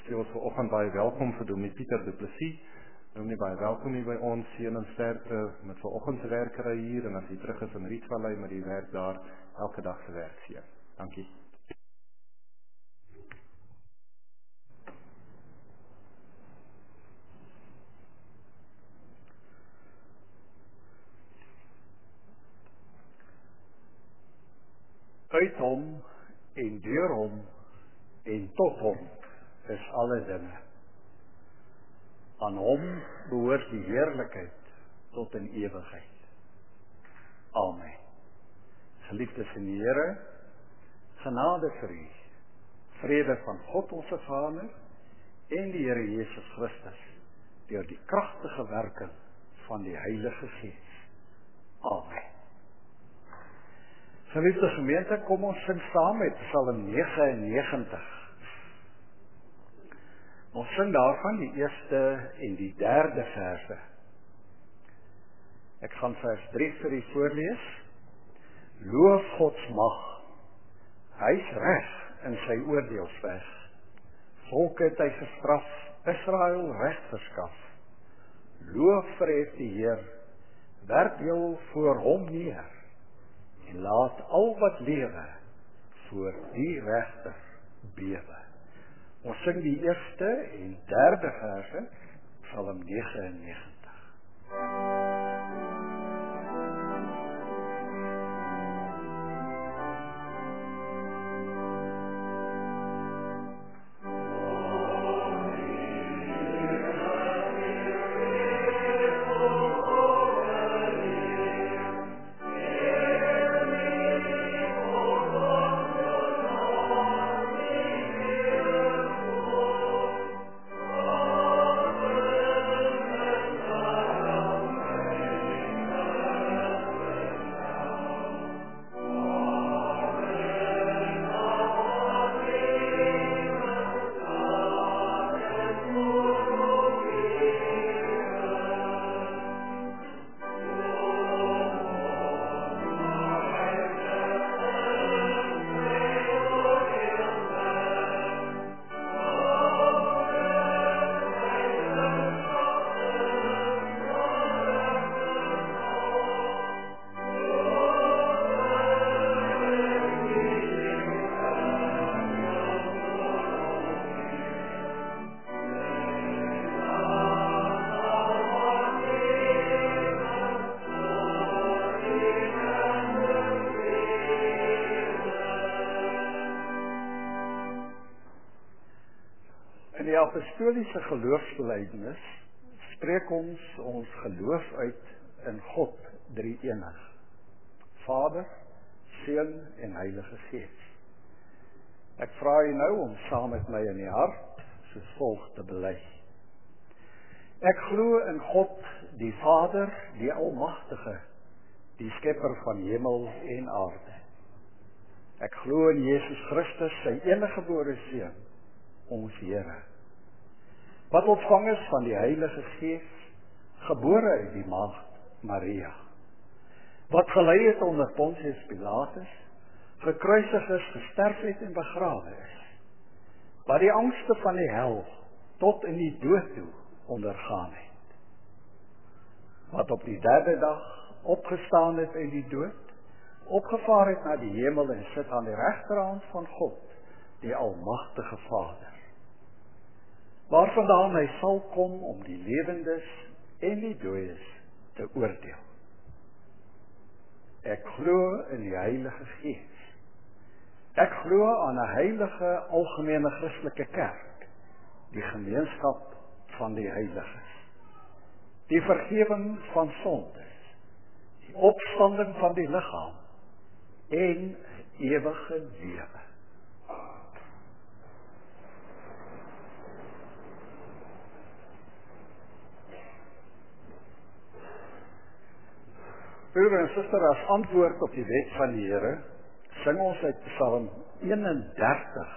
sê ons vanoggend baie welkom vir Dominee Pieter Du Plessis. Dominee, baie welkom hier by ons, seën en sterkte met vanoggend se werkery hier, en as jy terug is in Rietvallei met die werk daar, elke dag se werk seën. Dankie. Uit hom en deur hom en tot hom is alle dinge. Aan hom behoort die heerlikheid tot in ewigheid. Amen. Geliefdes in die Here, genade vir u, vrede van God ons Vader en die Here Jesus Christus, deur die kragtige werking van die Heilige Gees. Amen. Geliefde gemeente, kom ons sing saam met Psalm 99. Ons sing daarvan die eerste en die derde verse. Ek gaan vers 3 vir u voorlees. Loof God se mag. Hy's reg in sy oordeelsweg. Volke het hy gestraf, Israel reg verskaf. Loof verhef die Heer, werp jou voor hom neer, en laat al wat lewe voor die regter bewe. Ons sing die eerste en derde verse, Psalm 99. In die apostoliese geloofsbelijdenis spreek ons geloof uit in God drie-enig. Vader, Seun en Heilige Gees. Ek vra u nou om saam met my in die hart soos volg te bely. Ek glo in God, die Vader, die Almagtige, die skepper van hemel en aarde. Ek glo in Jesus Christus, sy eniggebore Seun, ons Here, wat ontvang is van die Heilige Gees, gebore uit die maagd Maria, wat gelei het onder Pontius Pilatus, gekruisig is, gesterf het en begrawe is, wat die angste van die hel tot in die dood toe ondergaan het, wat op die derde dag opgestaan het uit die dood, opgevaar het na die hemel en sit aan die regterhand van God, die Almagtige Vader, waarvandaan hy sal kom om die lewendes en die dooies te oordeel. Ek glo in die Heilige Gees. Ek glo aan 'n heilige algemene Christelike kerk, die gemeenskap van die heiliges, die vergifnis van sondes, die opstanding van die liggaam en ewige lewe. Broeder en suster, as antwoord op die wet van die Here, sing ons uit Psalm 31.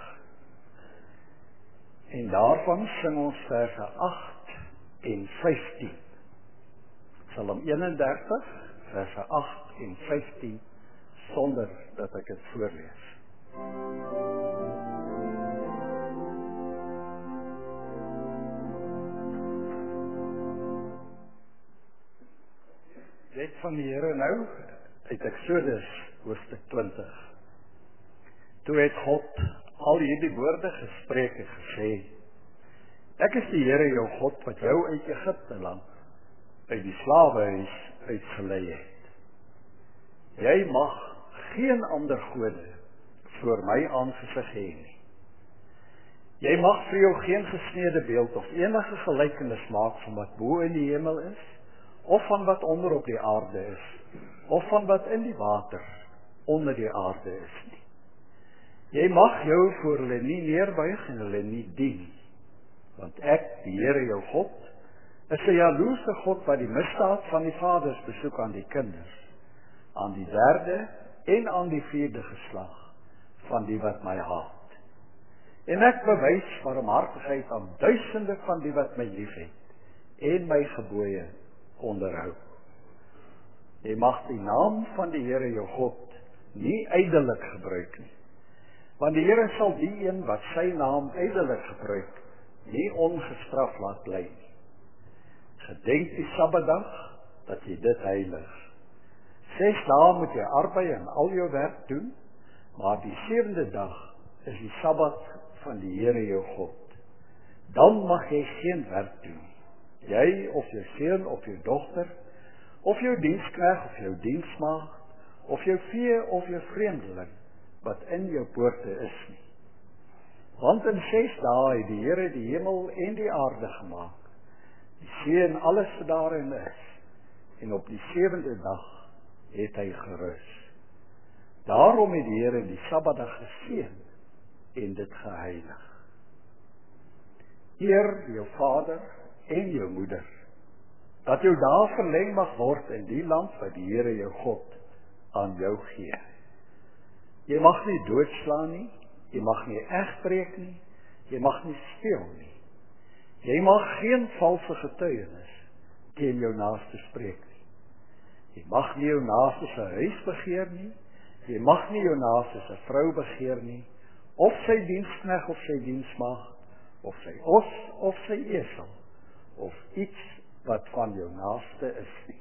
En daarvan sing ons verse 8 en 15. Psalm 31, verse 8 en 15, sonder dat ek het voorlees. van die Here nou uit Eksodus hoofstuk 20. Toe het God al hierdie woorde gespreek en gesê: Ek is die Here jou God wat jou uit Egipte land, uit die slawehuis uitgelei het. Jy mag geen ander gode voor my aangesig hê nie. Jy mag vir jou geen gesneede beeld of enige gelykenis maak van wat bo in die hemel is, of van wat onder op die aarde is, of van wat in die water onder die aarde is nie. Jy mag jou voor hulle nie neerbuig en hulle nie dien, want ek, die Here jou God, is 'n jaloerse God wat die misdaad van die vaders besoek aan die kinders, aan die 3de en aan die 4de geslag van die wat my haat. En ek bewys barmhartigheid aan duisende van die wat my liefhet en my gebooie onderhou. Jy mag die naam van die Here jou God nie ydelik gebruik nie, want die Here sal die een wat sy naam ydelik gebruik nie ongestraf laat bly nie. Gedenk die Sabbatdag dat jy dit heilig. 6 dae moet jy arbei en al jou werk doen, maar die 7de dag is die Sabbat van die Here jou God. Dan mag jy geen werk doen. Jy of jou seun of jou dogter, of jou diensknegt of jou diensmaagd, of jou vee of jou vreemdeling wat in jou poorte is nie. Want in 6 dae het die Here die hemel en die aarde gemaak, die see en alles wat daarin is, en op die 7de dag het hy gerus. Daarom het die Here die Sabbatdag geseën en dit geheilig. Eer jou vader en jou moeder, dat jou dae verleng mag word in die land wat die Here jou God aan jou gee. Jy mag nie doodslaan nie, jy mag nie egbreek nie, jy mag nie steel nie. Jy mag geen valse getuienis teen jou naaste spreek nie. Jy mag nie jou naaste se huis begeer nie, jy mag nie jou naaste se vrou begeer nie, of sy diensknegt of sy diensmaagd, of sy os of sy esel, of iets wat van jou naaste is nie.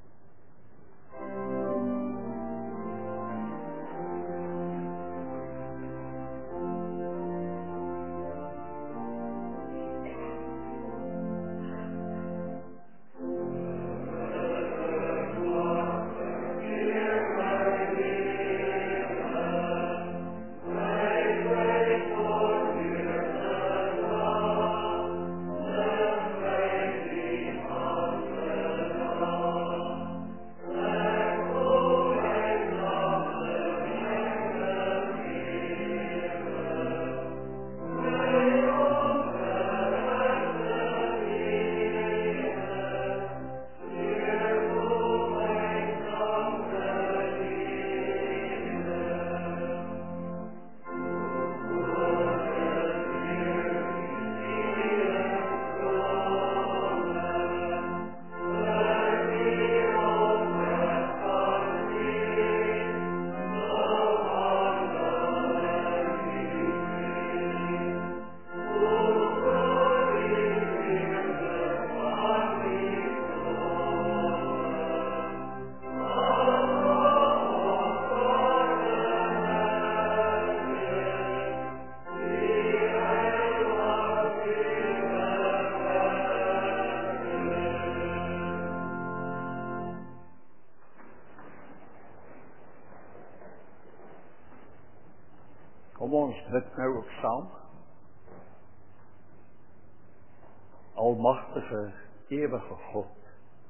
Kom ons bid nou ook saam. Almagtige, ewige God,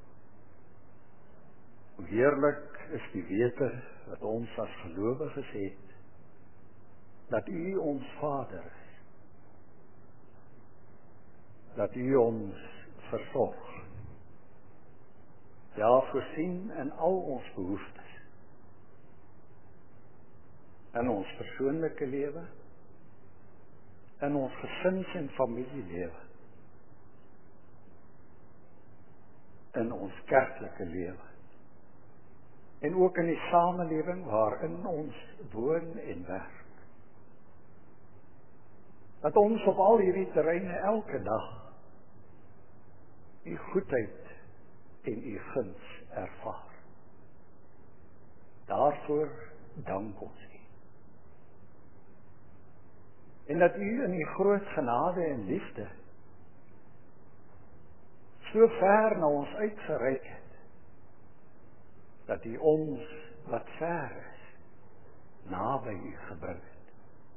hoe heerlik is die wete wat ons as gelowiges het, dat U ons Vader is, dat U ons versorg, ja, voorsien in al ons behoeftes, in ons persoonlike lewe, in ons gesins- en familielewe, in ons kerklike lewe, en ook in die samelewing waarin ons woon en werk. Dat ons op al hierdie terreine elke dag U goedheid en U guns ervaar. Daarvoor dank ons U. En dat U in U groot genade en liefde so ver na ons uitgereik het, dat U ons wat ver is, naby U gebring het.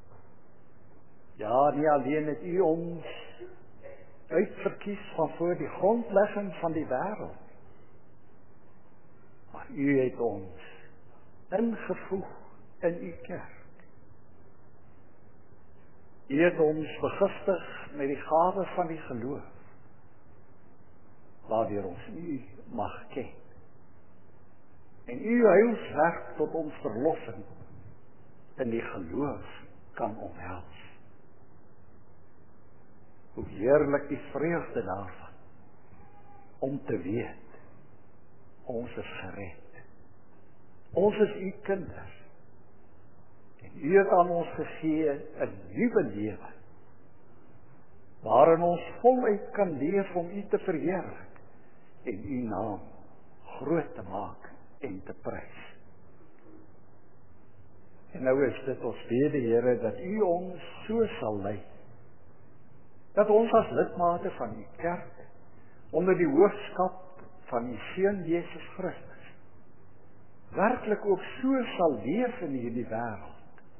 Ja, nie alleen het U ons uitverkies van voor die grondlegging van die wêreld, maar U het ons ingevoeg in U kerk. U het ons begiftig met die gawe van die geloof, waardeur ons U mag ken. En U heilswerk tot ons verlossing in die geloof kan omhels. Hoe heerlik die vreugde daarvan, om te weet, ons is gered. Ons is U kinders. En U het aan ons gegee 'n nuwe lewe, waarin ons voluit kan leef om U te verheerlik en U naam groot te maak en te prys. En nou is dit ons bede, Here, dat U ons so sal lei, dat ons as lidmate van U kerk, onder die hoofskap van U Seun Jesus Christus, werklik ook so sal leef in hierdie wêreld,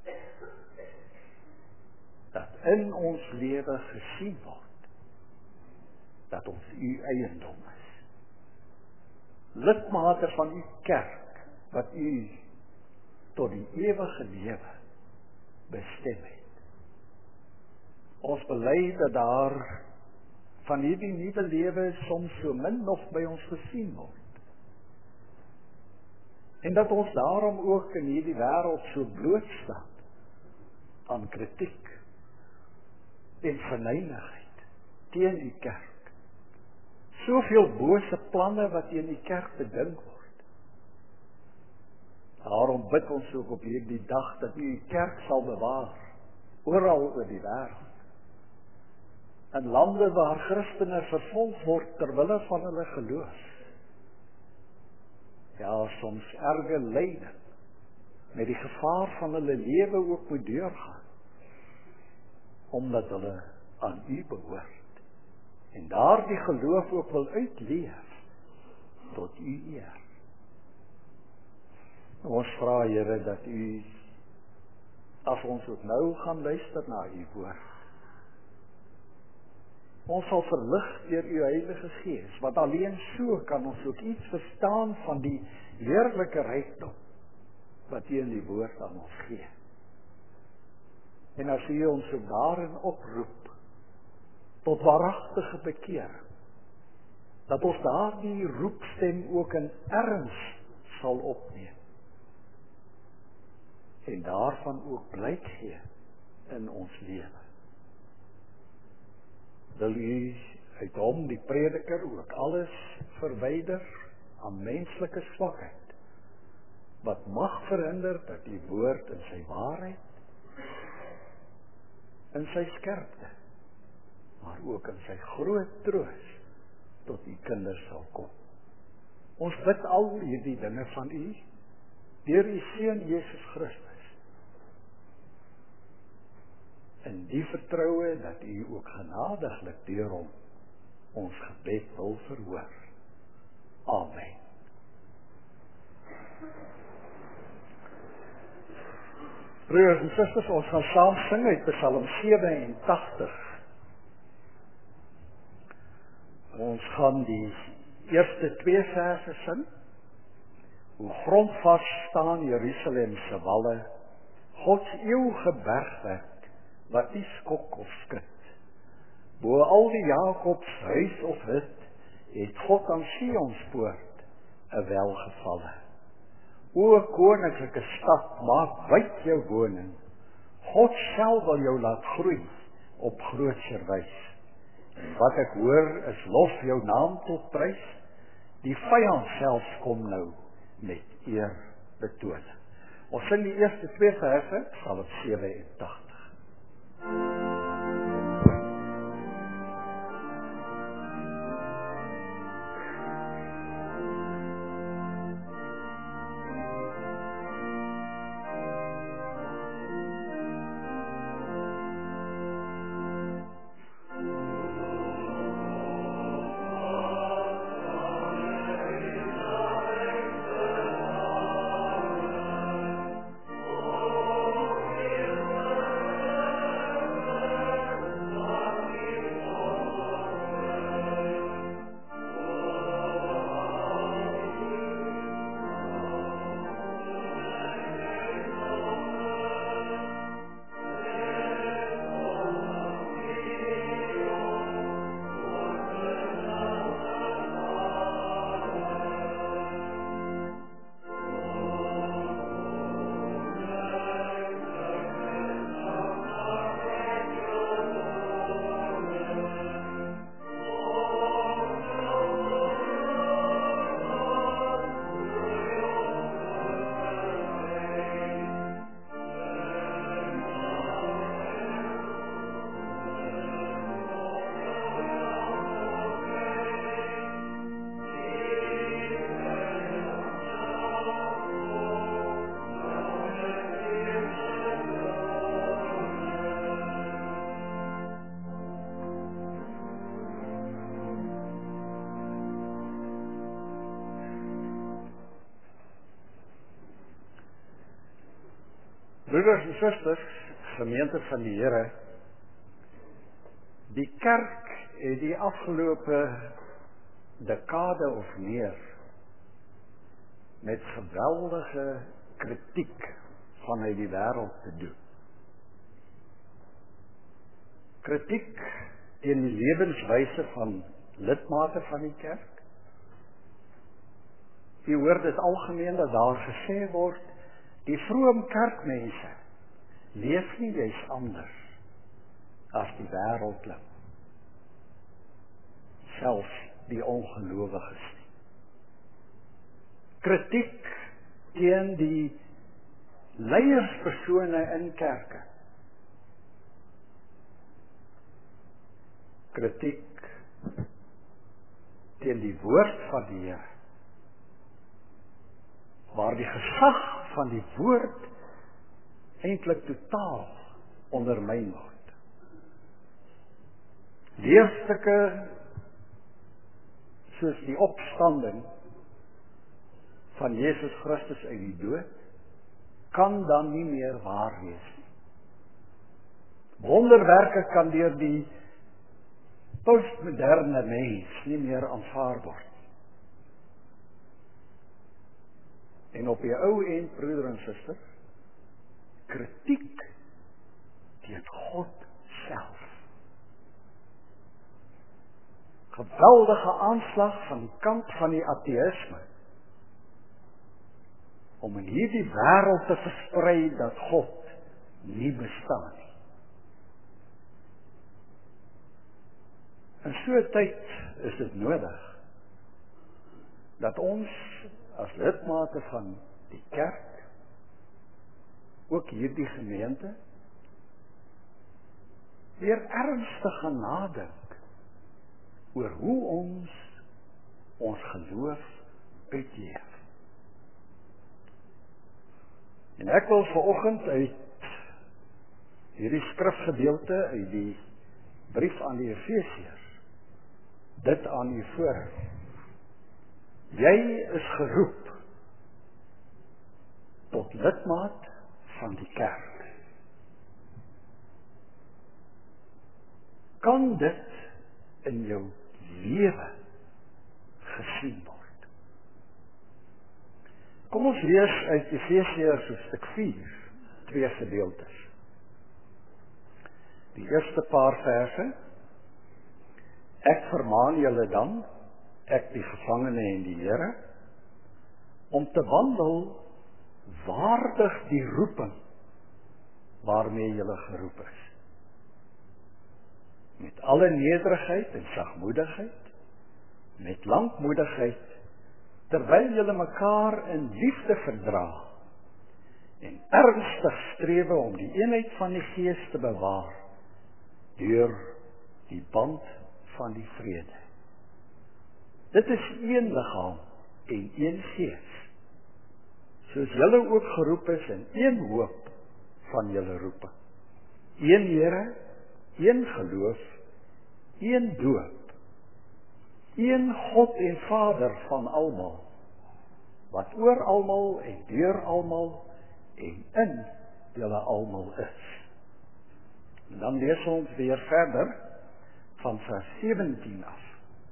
dat in ons lewe gesien word, dat ons U eiendom is. Lidmate van U kerk, wat U tot die ewige lewe bestem het. Ons bely dat daar van hierdie nuwe lewe soms so min nog by ons gesien word. En dat ons daarom ook in hierdie wêreld so blootstaan aan kritiek en verneinigheid teen die kerk. Soveel bose planne wat teen die kerk bedink word. Daarom bid ons ook op hierdie dag dat U die kerk sal bewaar, oral oor die wêreld. In lande waar Christene vervolg word terwille van hulle geloof. Ja, soms erge lyding, met die gevaar van hulle lewe ook moet deurgaan, omdat hulle aan U behoort, en daardie geloof ook wil uitleef, tot U eer. Ons vra, Here, dat U, as ons ook nou gaan luister na U woord, ons sal verlig deur U Heilige Gees, want alleen so kan ons ook iets verstaan van die heerlike rykdom, wat U in die woord aan ons gee. En as U ons ook daarin oproep, tot waaragtige bekering, dat ons daardie roepstem ook in erns sal opneem, en daarvan ook blyk gee in ons lewe. Wil U uit hom, die prediker, ook alles verwyder aan menslike swakheid, wat mag verhinder dat die woord in sy waarheid, in sy skerpte, maar ook in sy groot troos tot U kinders sal kom. Ons bid al hierdie dinge van U, deur U Seun Jesus Christus, in die vertroue dat U ook genadiglik deur hom ons gebed wil verhoor. Amen. Broers en susters, ons gaan saam sing uit Psalm 87. Ons gaan die eerste 2 verse sing. Hoe grondvas staan Jerusalem se walle, God se eeuwige bergwerk, wat nie skok of skud. Bo al die Jakobs huis of hut, het God aan Sions poort 'n welgevalle. O koninklike stad, maak wyd jou woning. God self wil jou laat groei op grootser wys. En wat ek hoor is lof jou naam tot prys. Die vyand selfs kom nou met eer betoon. Ons sing die eerste 2 verse, Psalm 87. Broeders en susters, gemeente van die Here, die kerk het die afgelope dekade of meer met geweldige kritiek vanuit die wêreld te doen. Kritiek teen die lewenswyse van lidmate van die kerk. U hoor dit algemeen dat daar gesê word, die vroom kerkmense leef nie juis anders as die wêreldling, selfs die ongelowiges nie. Kritiek teen die leierspersone in kerke. Kritiek teen die woord van die Here, waar die gesag van die woord eintlik totaal ondermyn word. Leerstukke soos die opstanding van Jesus Christus uit die dood kan dan nie meer waar wees nie. Wonderwerke kan deur die postmoderne mens nie meer aanvaar word. En op die ou end, broeder en suster, kritiek teen God self. Geweldige aanslag van die kant van die ateïsme, om in hierdie wêreld te versprei dat God nie bestaan nie. In so 'n tyd is dit nodig dat ons as lidmate van die kerk, ook hierdie gemeente, weer ernstig gaan nadink oor hoe ons geloof uitleef. En ek wil vanoggend uit hierdie skrifgedeelte uit die brief aan die Efesiërs dit aan u voorhou. Jy is geroep tot lidmaat van die kerk. Kan dit in jou lewe gesien word? Kom ons lees uit Efesiërs hoofstuk 4, 2 gedeeltes. Die eerste paar verse: Ek vermaan julle dan, ek die gevangene in die Here, om te wandel waardig die roeping waarmee julle geroep is. Met alle nederigheid en sagmoedigheid, met lankmoedigheid, terwyl julle mekaar in liefde verdra, en ernstig strewe om die eenheid van die Gees te bewaar, deur die band van die vrede. Dit is een liggaam en een Gees, soos julle ook geroep is in een hoop van julle roeping. Een Here, een geloof, een doop, een God en Vader van almal, wat oor almal en deur almal en in julle almal is. En dan lees ons weer verder van vers 17 af.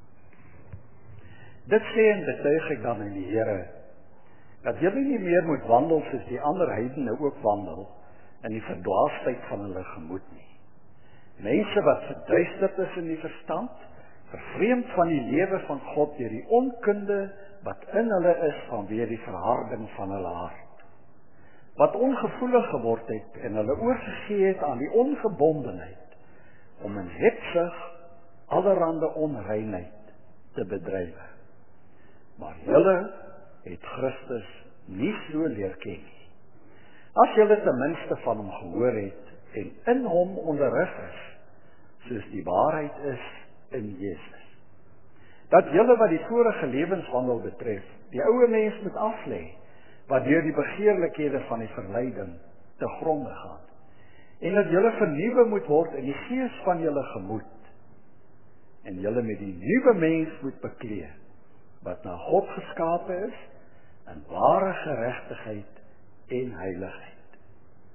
Dit sê en betuig ek dan in die Here, dat julle nie meer moet wandel soos die ander heidene ook wandel, in die verdwaasheid van hulle gemoed nie. Mense wat verduisterd is in die verstand, vervreemd van die lewe van God deur die onkunde wat in hulle is vanweë die verharding van hulle hart. Wat ongevoelig geword het en hulle oorgegee het aan die ongebondenheid, om in hebsug allerhande onreinheid te bedrywe. Maar julle het Christus nie so leer ken nie. As julle ten minste van hom gehoor het en in hom onderrig is, soos die waarheid is in Jesus. Dat julle wat die vorige lewenswandel betref, die ou mens moet aflê, wat deur die begeerlikhede van die verleiding te gronde gaan. En dat julle vernuwe moet word in die gees van julle gemoed, en julle met die nuwe mens moet beklee, wat na God geskape is, in ware geregtigheid en heiligheid.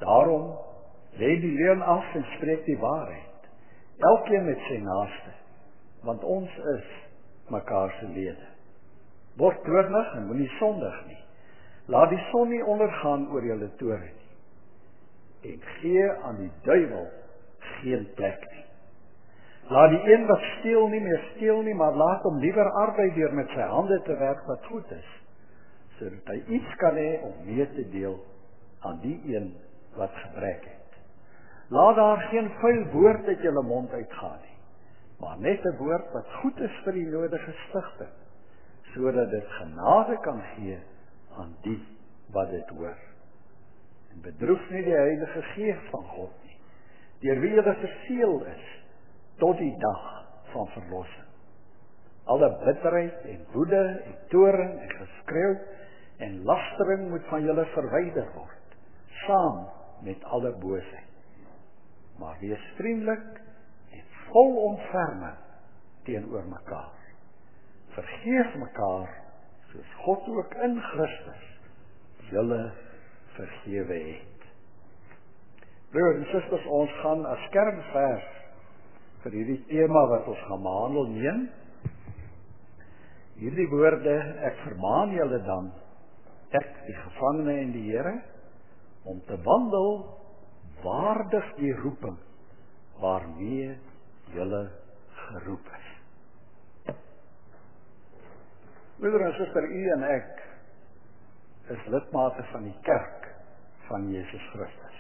Daarom lê die leuen af en spreek die waarheid, elkeen met sy naaste, want ons is mekaar se lede. Word toornig en moenie sondig nie. Laat die son nie ondergaan oor julle toorn nie. En gee aan die duiwel geen plek nie. Laat die een wat steel nie meer steel nie, maar laat hom liewer arbei deur met sy hande te werk wat goed is, sodat hy iets kan hê om mee te deel aan die een wat gebrek het. Laat daar geen vuil woord uit julle mond uitgaan nie, maar net 'n woord wat goed is vir die nodige stigting, sodat dit genade kan gee aan die wat dit hoor. En bedroef nie die Heilige Gees van God nie, deur wie julle verseël is tot die dag van verlossing. Alle bitterheid en woede en toorn en geskreeu en lastering moet van julle verwyder word, saam met alle boosheid. Maar wees vriendelik en vol ontferming teenoor mekaar. Vergeef mekaar, soos God ook in Christus julle vergewe het. Broers en susters, ons gaan as kernvers vir hierdie tema wat ons gaan behandel neem. Hierdie woorde, ek vermaan julle dan, ek die gevangene in die Here, om te wandel waardig die roeping waarmee julle geroep is. Broeder en suster, u en ek is lidmate van die kerk van Jesus Christus.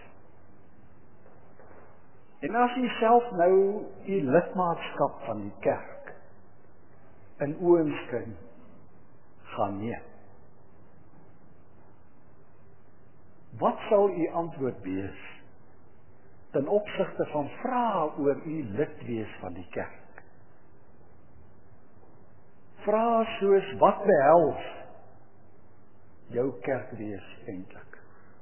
En as u self nou u lidmaatskap van die kerk in oënskyn gaan neem, wat sal u antwoord wees ten opsigte van vrae oor u lid wees van die kerk? Vrae soos, wat behels jou kerk wees eintlik?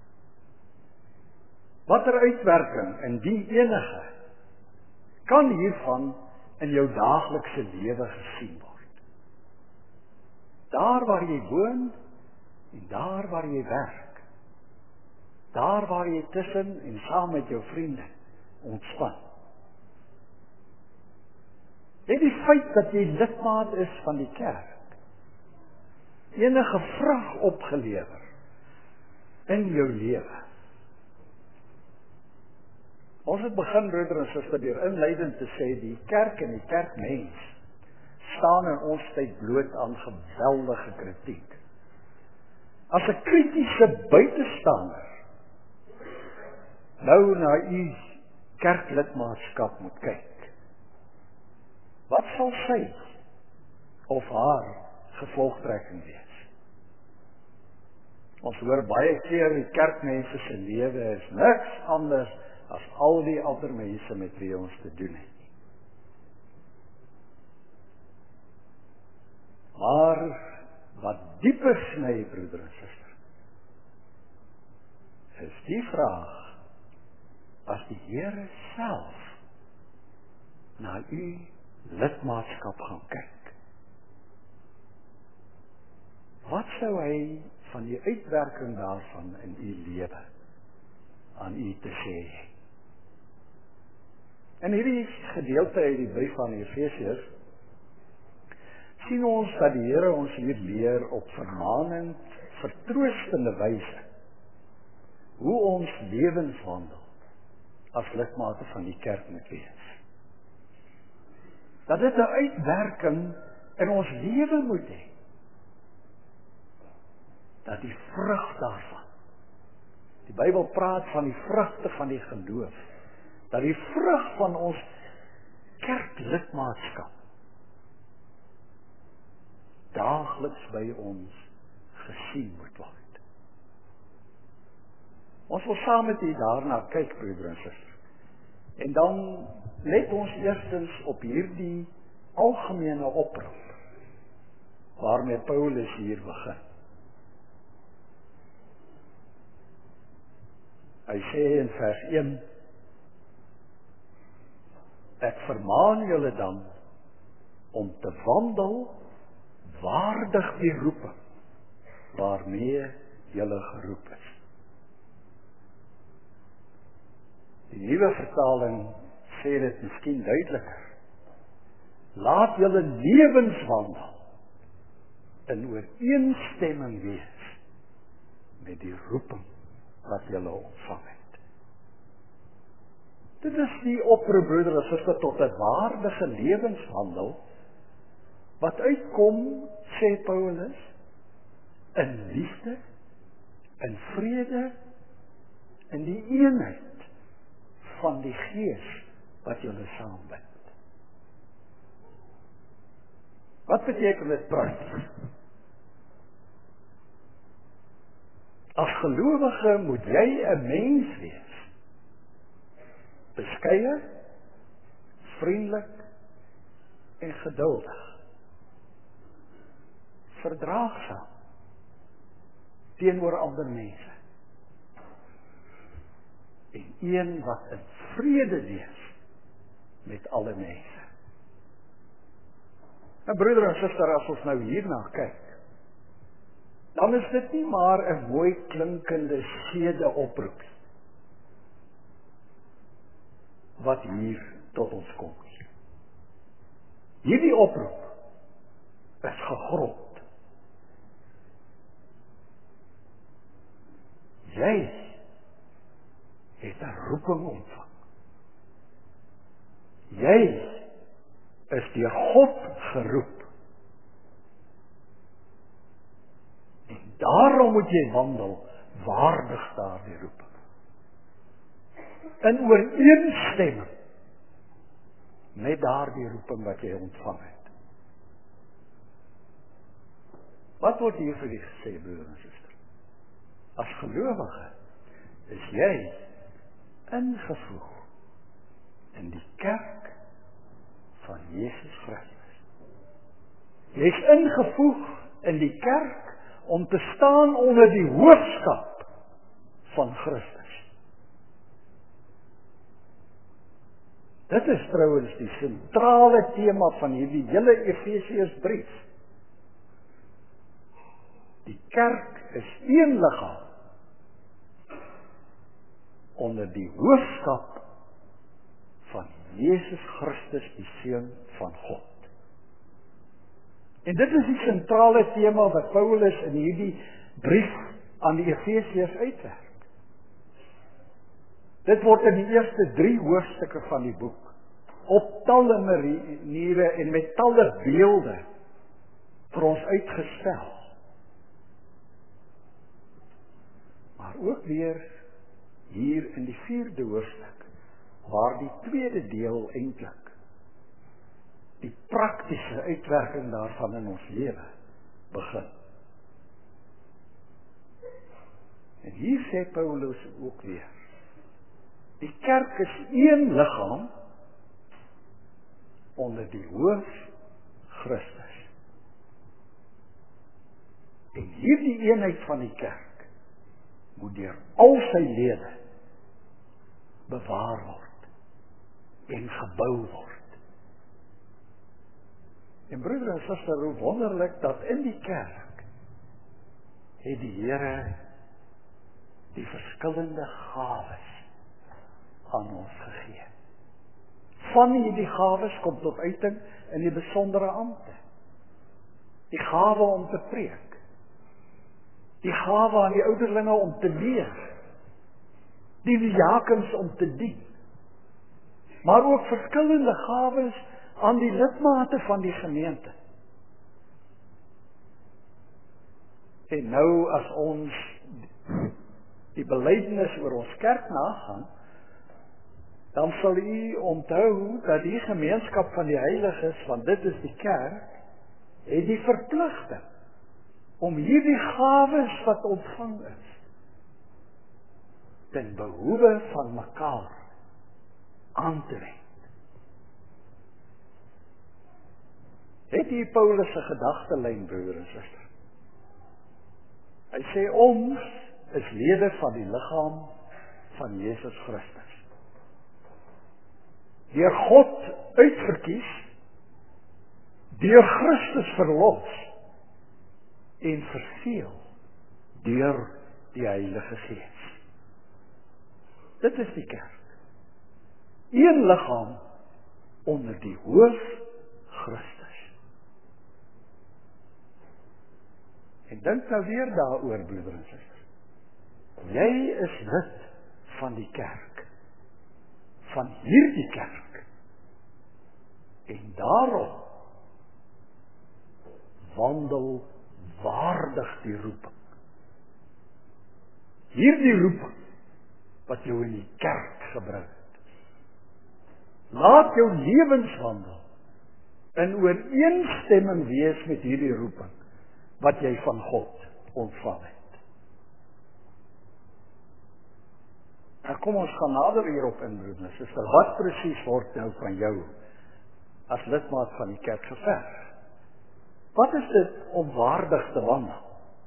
Watter uitwerking, indien enige, kan hiervan in jou daaglikse lewe gesien word? Daar waar jy woon en daar waar jy werk, daar waar jy tussen en saam met jou vriende ontspan. Het die feit dat jy lidmaat is van die kerk enige vrug opgelewer in jou lewe? Ons het begin, broeder en suster, deur inleidend te sê, die kerk en die kerkmens staan in ons tyd bloot aan geweldige kritiek. As 'n kritiese buitestander nou na u kerklidmaatskap moet kyk, wat sal sy of haar gevolgtrekking wees? Ons hoor baie keer die kerkmense se lewe is niks anders as al die ander mense met wie ons te doen het. Maar wat dieper sny, broeder en suster, is die vraag, as die Here self na u lidmaatskap gaan kyk, wat sou hy van die uitwerking daarvan in u lewe aan u te sê? In hierdie gedeelte uit die brief aan die Efesiërs sien ons dat die Here ons hier leer op vermanend, vertroostende wyse hoe ons lewenswandel as lidmate van die kerk moet wees. Dat dit 'n uitwerking in ons lewe moet hê. Dat die vrug daarvan, die Bybel praat van die vrugte van die geloof, dat die vrug van ons kerklidmaatskap daagliks by ons gesien moet word. Ons wil saam met u daarna kyk, broeder en suster. En dan let ons eerstens op hierdie algemene oproep waarmee Paulus hier begin. Hy sê in vers 1, ek vermaan julle dan om te wandel waardig die roeping waarmee julle geroep is. Die nuwe vertaling sê dit miskien duideliker. Laat julle lewenswandel in ooreenstemming wees met die roeping wat julle ontvang het. Dit is die oproep, broeder en suster, tot 'n waardige lewenswandel wat uitkom, sê Paulus, in liefde, in vrede, in die eenheid van die Gees wat julle saambind. Wat beteken dit prakties? As gelowige moet jy 'n mens wees. Beskeie, vriendelik en geduldig. Verdraagsaam teenoor ander mense. En een wat in vrede leef met alle mense. Nou broeder en suster, as ons nou hierna kyk, dan is dit nie maar 'n mooi klinkende sedeoproep wat hier tot ons kom. Hierdie oproep is gegrond. Jy het 'n roeping ontvang. Jy is deur God geroep. En daarom moet jy wandel waardig daardie roeping. In ooreenstemming met daardie roeping wat jy ontvang het. Wat word hier vir u gesê, broer en suster? As gelowige is jy ingevoeg in die kerk van Jesus Christus. Jy is ingevoeg in die kerk om te staan onder die hoofskap van Christus. Dit is trouwens die sentrale tema van hierdie hele Efesiërsbrief. Die kerk is een liggaam onder die hoofskap van Jesus Christus, die Seun van God. En dit is die sentrale tema wat Paulus in hierdie brief aan die Efesiërs uitwerk. Dit word in die eerste 3 hoofstukke van die boek op talle maniere en met talle beelde vir ons uitgestel. Maar ook weer hier in die 4de hoofstuk, waar die tweede deel eintlik die praktiese uitwerking daarvan in ons lewe begin. En hier sê Paulus ook weer, die kerk is een liggaam onder die hoof Christus. En hierdie eenheid van die kerk moet deur al sy lede bewaar word en gebou word. En broeder en suster, hoe wonderlik dat in die kerk het die Here die verskillende gawes aan ons gegee. Van hierdie gawes kom tot uiting in die besondere ampte. Die gawe om te preek. Die gawe aan die ouderlinge om te leer. Die diakens om te dien. Maar ook verskillende gawes aan die lidmate van die gemeente. En nou as ons die belydenis oor ons kerk nagaan, dan sal u onthou dat die gemeenskap van die heiliges, want dit is die kerk, het die verpligting om hierdie gawes wat ontvang is, ten behoeve van mekaar aan te wend. Het hier Paulus se gedagtelyn, broer en suster. Hy sê ons is lede van die liggaam van Jesus Christus. Deur God uitverkies, deur Christus verlos en verseël deur die Heilige Gees. Dit is die kerk. een liggaam onder die hoof Christus. En dink nou weer daaroor, broeder en suster. Jy is lid van die kerk, van hierdie kerk, en daarom wandel waardig die roeping. Hierdie roeping wat jou in die kerk gebring het. Laat jou lewenswandel in ooreenstemming wees met hierdie roeping wat jy van God ontvang het. Nou kom ons gaan nader hierop in, broeder en suster. Wat presies word nou van jou as lidmaat van die kerk geverg? Wat is dit om waardig te wandel?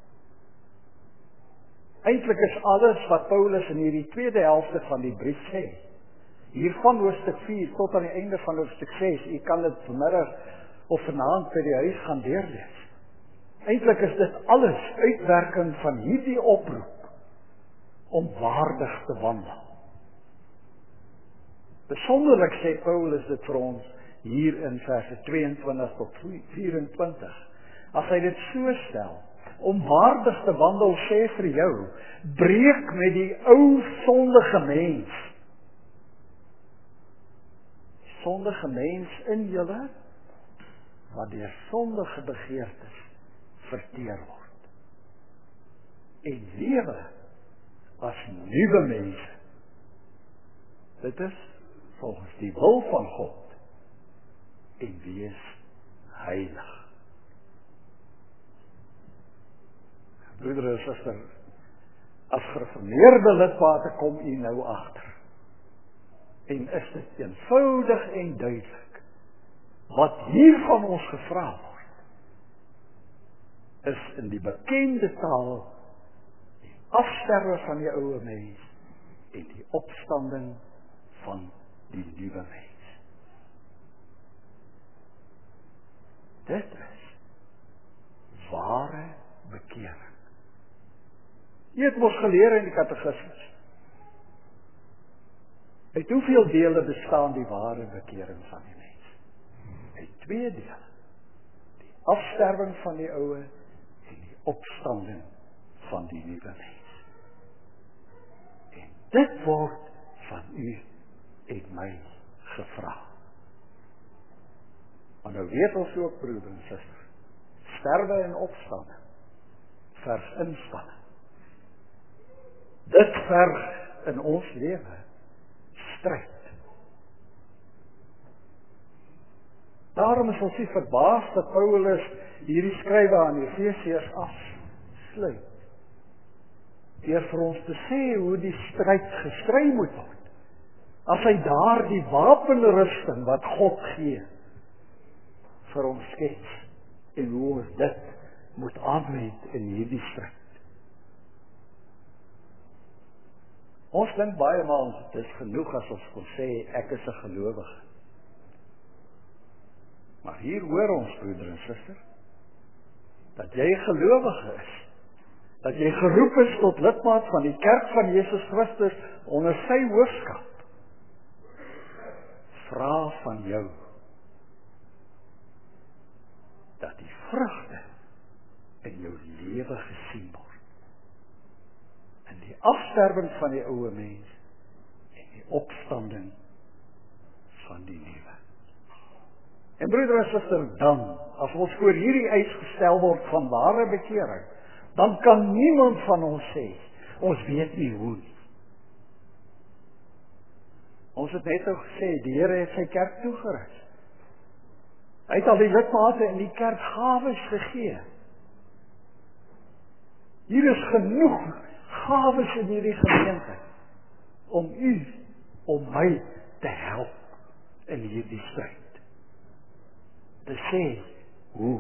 Eintlik is alles wat Paulus in hierdie tweede helfte van die brief sê, hier van hoofstuk 4 tot aan die einde van hoofstuk 6, u kan dit vanmiddag of vanaand by die huis gaan deurlees. Eintlik is dit alles uitwerking van hierdie oproep om waardig te wandel. Besonderlik sê Paulus dit vir ons hier in verse 22 tot 24. As hy dit so stel, om waardig te wandel sê vir jou, breek met die ou sondige mens. Sondige mens in julle, wat deur sondige begeertes verteer word. En lewe as nuwe mense. Dit is volgens die wil van God en wees heilig. Broeder en suster, as gereformeerde lidmate kom u nou agter. En is dit eenvoudig en duidelik wat hier van ons gevra word, is in die bekende taal die afsterwe van die ou mens en die opstanding van die nuwe mens. Dit is ware bekering. Jy het mos geleer in die katekismus. Uit hoeveel dele bestaan die ware bekering van die mens? Uit 2 dele. Die afsterwing van die ouwe en die opstanding van die nuwe mens. En dit word van u en my gevra. Maar nou weet ons ook, broeder en suster, sterwe en opstanding verg inspanning. Dit verg in ons lewe stryd. Daarom is ons nie verbaas dat Paulus hierdie skrywe aan Efesiërs afsluit, deur vir ons te sê hoe die stryd gestry moet word, as hy daar die wapenrusting wat God gee vir ons skets, en hoe ons dit moet aanwend in hierdie stryd. Ons dink baie maal, dit is genoeg as ons kon sê, ek is 'n gelowige. Maar hier hoor ons, broeder en suster, dat jy gelowige is, dat jy geroep is tot lidmaat van die kerk van Jesus Christus onder sy hoofskap. Vra van jou dat die vrugte in jou lewe gesien word. In die afsterwing van die ouwe mens en die opstanding van die nuwe. En broeder en suster, dan, as ons voor hierdie eis gestel word van ware bekering, dan kan niemand van ons sê, ons weet nie hoe nie. Ons het net al gesê, die Here het sy kerk toegerus. Hy het al die lidmate in die kerk gawes gegee. Hier is genoeg gawes in hierdie gemeente om u, om my te help in hierdie stryd. Te sê hoe.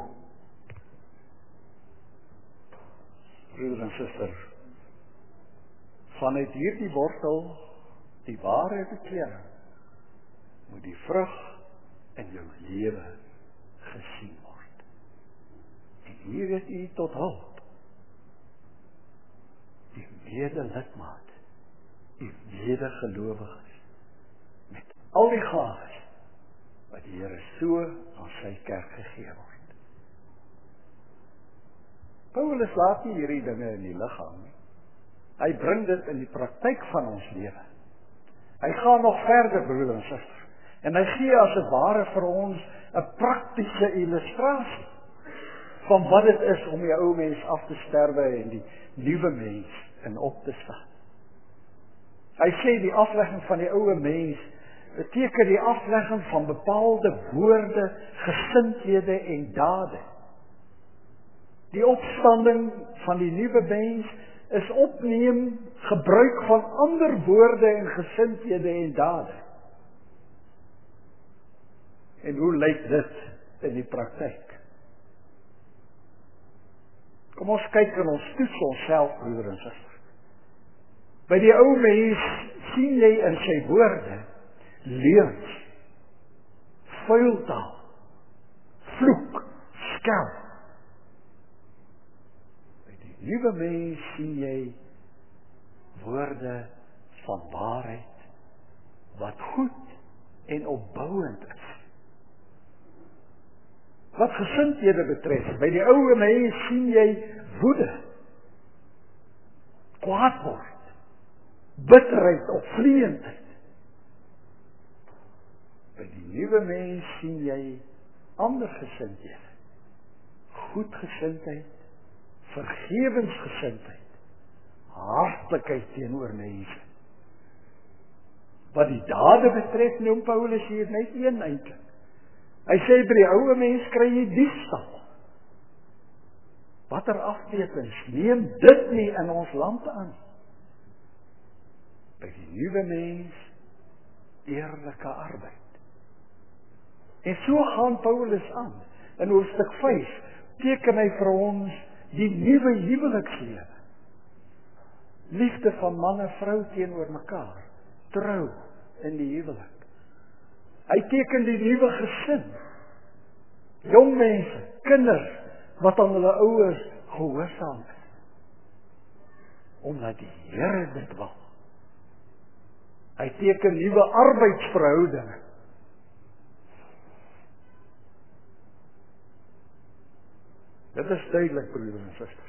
Broeder en suster, vanuit hierdie wortel, die ware bekering, moet die vrug in jou lewe gesien word. En hier is u tot hulp. Die mede lidmaat, die mede gelowiges, met al die gawes wat die Here so aan sy kerk gegee word. Paulus laat nie hierdie dinge in die lig hang nie. Hy bring dit in die praktyk van ons lewe. Hy gaan nog verder, broeder en suster. En hy gee as 'n ware vir ons 'n praktiese illustrasie van wat dit is om die ou mens af te sterwe en die nuwe mens in op te staan. Hy sê die aflegging van die ou mens beteken die aflegging van bepaalde woorde, gesindhede en dade. Die opstanding van die nuwe mens is opneem gebruik van ander woorde en gesindhede en dade. En hoe lyk dit in die praktyk? Kom ons kyk en ons toets onsself, broeder en suster. By die ou mens sien jy in sy woorde leuns, vuiltaal, vloek, skel. By die nuwe mens sien jy woorde van waarheid wat goed en opbouend is. Wat gesindhede betref, by die ou mens sien jy woede, kwaadword, bitterheid of vleiendheid. By die nuwe mens sien jy ander gesindhede, goedgesindheid, vergewensgesindheid, hartlikheid teenoor mense. Wat die dade betref, noem Paulus hier net een eintlik. Hy sê by die ou mens kry jy diefstal. Watter afwetings, neem dit nie in ons land aan. By die nuwe mens eerlike arbeid. En so gaan Paulus aan. In hoofstuk 5 teken hy vir ons die nuwe huwelikslewe. Liefde van man en vrou teenoor mekaar, trou in die huwelik. Hy teken die nuwe gesin. Jong mense, kinders wat aan hulle ouers gehoorsaam is. Omdat die Here dit wil. Hy teken nuwe arbeidsverhoudinge. Dit is duidelik, broeder en suster.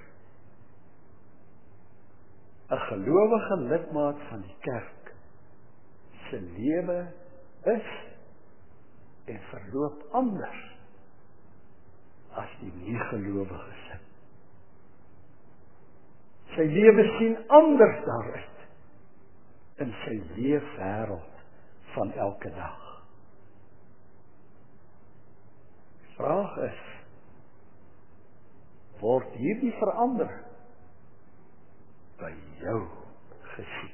'n gelowige lidmaat van die kerk se lewe is en verloop anders as die nie-gelowige se. Sy lewe sien anders daaruit in sy leefwêreld van elke dag. Die vraag is, word hierdie verandering by jou gesien?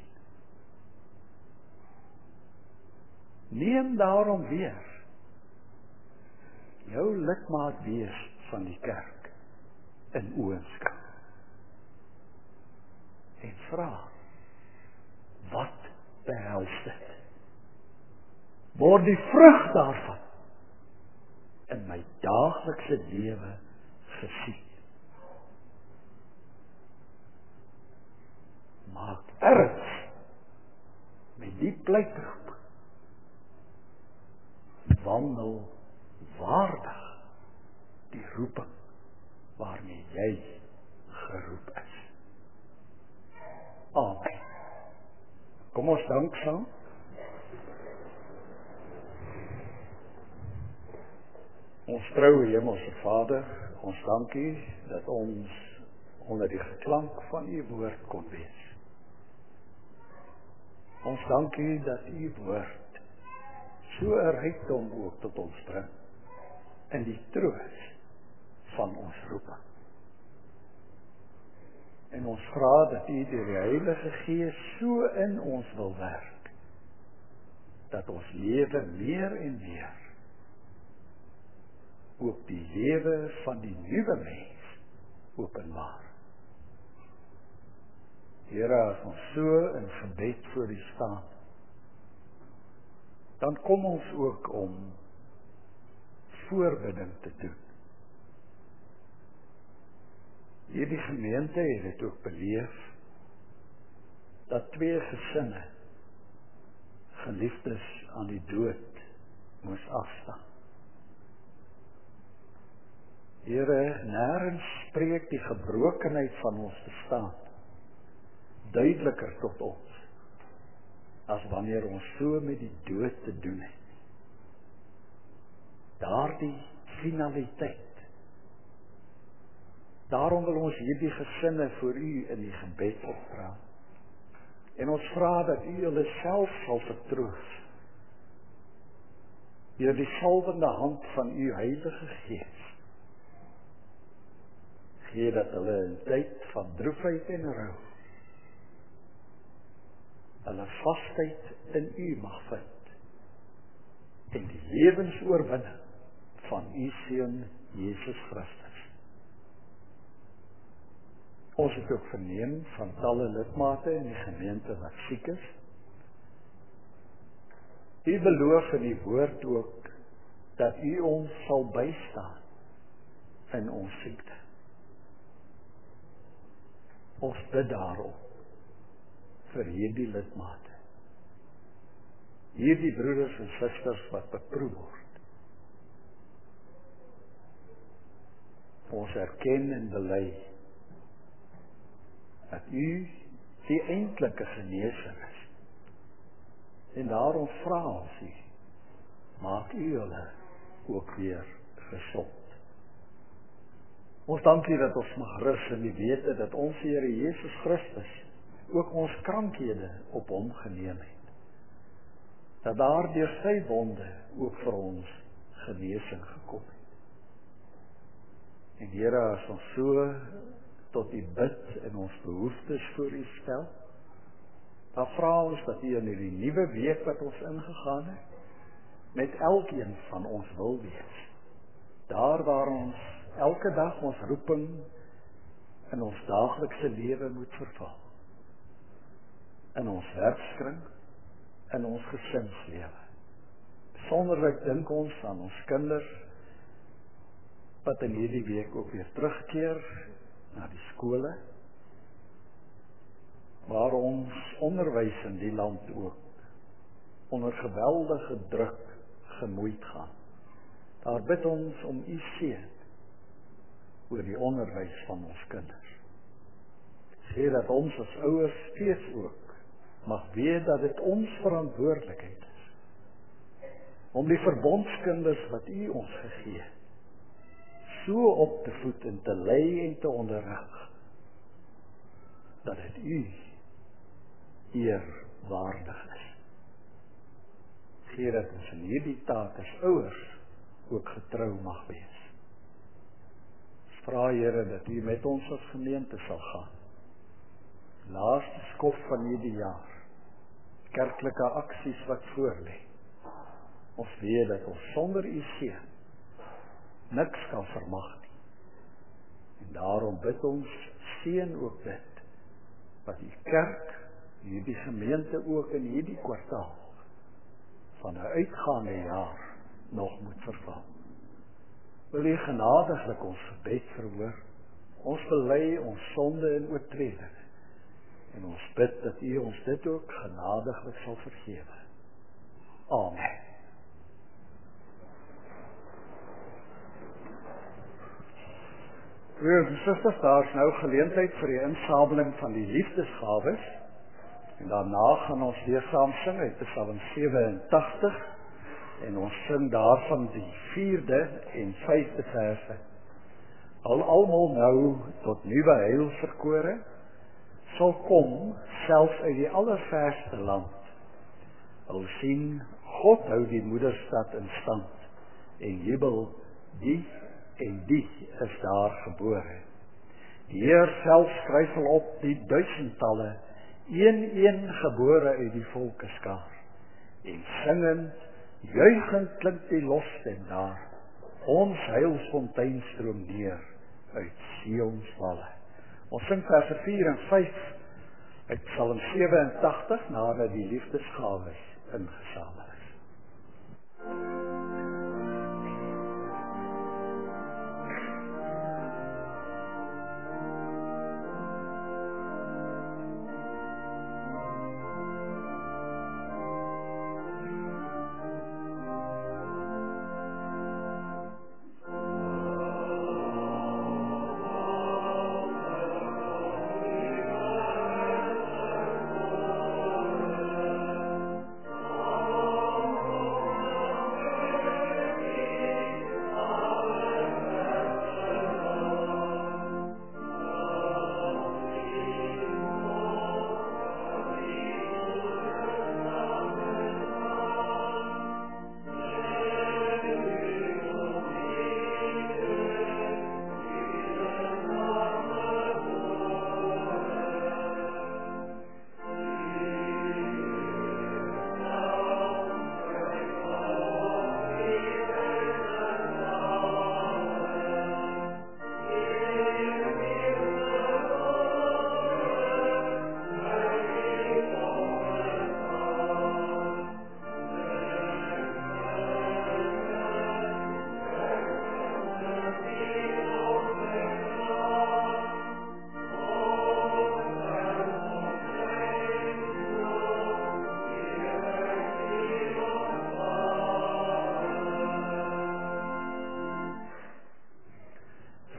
Neem daarom weer jou lidmaat wees van die kerk in oënskouing en vra, wat behels dit? Word die vrug daarvan in my daaglikse lewe gesien? Maak erns met die pleitroep. Wandel waardig die roeping waarmee jy geroep is. Amen. Kom ons dank saam. Ons troue Hemelse Vader, ons dank U dat ons onder die geklank van U woord kon wees. Ons dank U dat U woord so 'n rykdom ook tot ons bring in die troos van ons roeping. En ons vra dat U deur die Heilige Gees so in ons wil werk, dat ons lewe meer en meer ook die lewe van die nuwe mens openbaar. Here, as ons so in gebed voor U staan, dan kom ons ook om voorbidding te doen. Hierdie gemeente het dit ook beleef, dat twee gesinne, geliefdes aan die dood moes afstaan. Here, nêrens spreek die gebrokenheid van ons bestaan duideliker tot ons as wanneer ons so met die dood te doen het. Daardie finaliteit. Daarom wil ons hierdie gesinne voor U in die gebed opdra. En ons vra dat U hulle self sal vertroos deur die salwende hand van U Heilige Gees. Gee dat hulle in tyd van droefheid en rou hulle vasheid in U mag vind en die lewensoorwinning van U Seun Jesus Christus. Ons het ook verneem van talle lidmate in die gemeente wat siek is. U beloof in die woord ook dat U ons sal bystaan in ons siekte. Ons bid daarom vir hierdie lidmate, hierdie broeders en susters wat beproef word. Ons erken en bely dat U die eintlike geneser is. En daarom vra ons U, maak U hulle ook weer gesond. Ons dank U dat ons mag rus in die wete dat ons Here Jesus Christus ook ons krankhede op hom geneem het. Dat daar deur sy wonde ook vir ons genesing gekom het. En Here, as ons so tot U bid en ons behoeftes voor U stel, dan vra ons dat U in hierdie nuwe week wat ons ingegaan het, met elkeen van ons wil wees. Daar waar ons elke dag ons roeping in ons daaglikse lewe moet vervul. In ons werkskring, in ons gesinslewe. Besonderlik dink ons aan ons kinders, wat in hierdie week ook weer terugkeer na die skole, waar ons onderwys in die land ook onder geweldige druk gemoeid gaan. Daar bid ons om U seën oor die onderwys van ons kinders. Gee dat ons as ouers steeds ook mag weet dat dit ons verantwoordelikheid is om die verbondskinders wat U ons gegee het, so op te voed en te lei en te onderrig, dat dit U eerwaardig is. Gee dat ons in hierdie taak as ouers ook getrou mag wees. Ons vra Here dat U met ons as gemeente sal gaan. Laaste skof van hierdie jaar, kerklike aksies wat voorlê. Ons weet dat ons sonder U seën niks kan vermag nie. En daarom bid ons, seën ook dit, wat die kerk, hierdie gemeente ook in hierdie kwartaal, van 'n uitgaande jaar, nog moet vervul. Wil U genadiglik ons gebed verhoor, ons bely ons sonde en oortredinge, en ons bid dat U ons dit ook genadiglik sal vergewe. Amen. Broers en susters, daar is nou geleentheid vir die insameling van die liefdesgawes, en daarna gaan ons weer saam sing uit Psalm 87, en ons sing daarvan die 4de en 5de verse. Almal nou tot nuwe heil verkore, sal kom, selfs uit die allerverste land. Al sien, God hou die moederstad in stand, en jubel, die en die is daar gebore. Die Heer self skryf al op die duisendtalle, een gebore uit die volkeskaar, en singend, juichend klink die losstem daar, ons heilsfontein stroom neer, uit Sions walle. Ons sing verse 4 en 5 uit Psalm 87 nadat die liefdesgawes ingesamel is.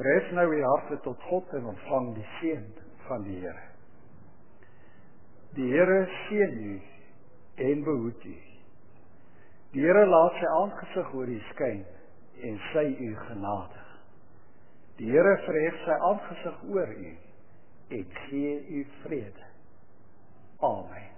Res nou die harte tot God en ontvang die seën van die Here. Die Here seën u en behoed u. Die Here laat sy aangesig oor u skyn en sy u genadig. Die Here verhef sy aangesig oor u en gee u vrede. Amen.